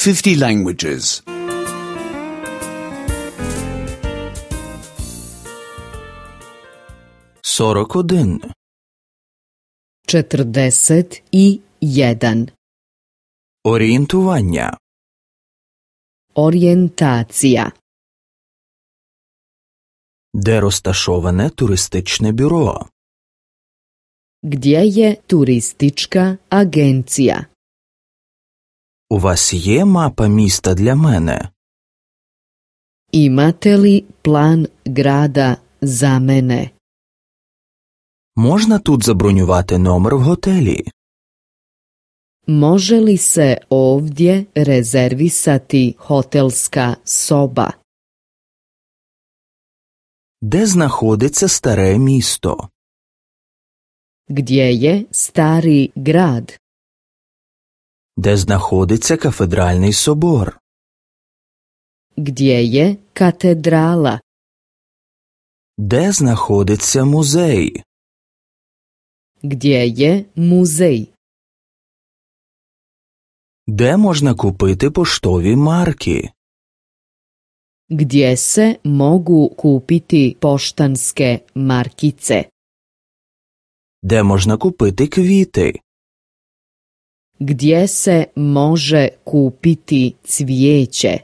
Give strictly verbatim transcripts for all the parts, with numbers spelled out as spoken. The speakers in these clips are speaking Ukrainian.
fifty languages. сорок один. četrdeset i jedan. Орієнтування. Orijentacija. Де розташоване туристичне бюро? Gdje je turistička agencija? У вас є мапа міста для мене? Imate li plan grada za mene? Можна тут забронювати номер в готелі? Može li se ovdje rezervisati hotelska soba? Де знаходиться старе місто? Gdje je stari grad? Де знаходиться кафедральний собор? Gdje je katedrala? Де знаходиться музей? Gdje je muzej? Де можна купити поштові марки? Gdje se mogu kupiti poštanske markice? Де можна купити квіти? Gdje se može kupiti cvijeće?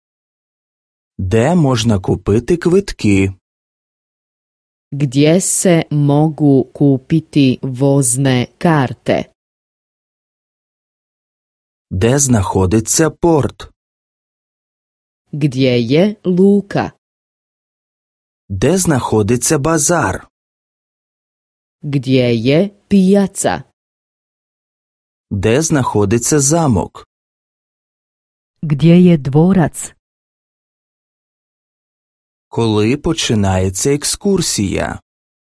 Де можна купити квитки? Gdje se mogu kupiti vozne karte? Де знаходиться порт? Gdje je luka? Де знаходиться базар? Gdje je pijaca? Де знаходиться замок? Gdje je dvorac? Коли починається екскурсія?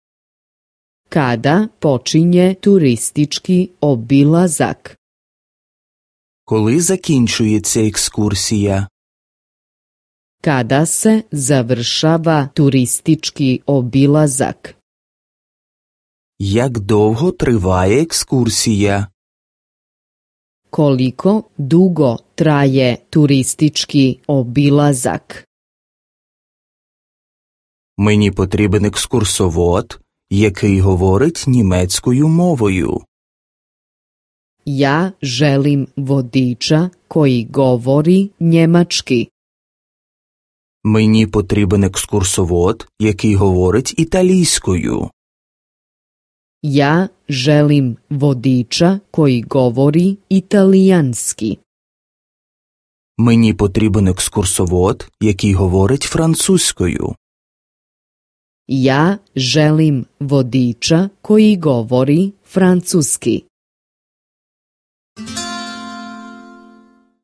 Kada počinje turistički obilazak? Коли закінчується екскурсія? Kada se završava turistički obilazak? Як довго триває екскурсія? Koliko dugo traje turistički obilazak? Мені потрібен екскурсовод, який говорить німецькою мовою. Ja želim vodiča koji govori njemački. Мені потрібен екскурсовод, який говорить італійською. Ja želim vodiča koji govori italijanski. Мені потрібен екскурсовод, який говорить французькою. Ja želim vodiča koji govori francuski.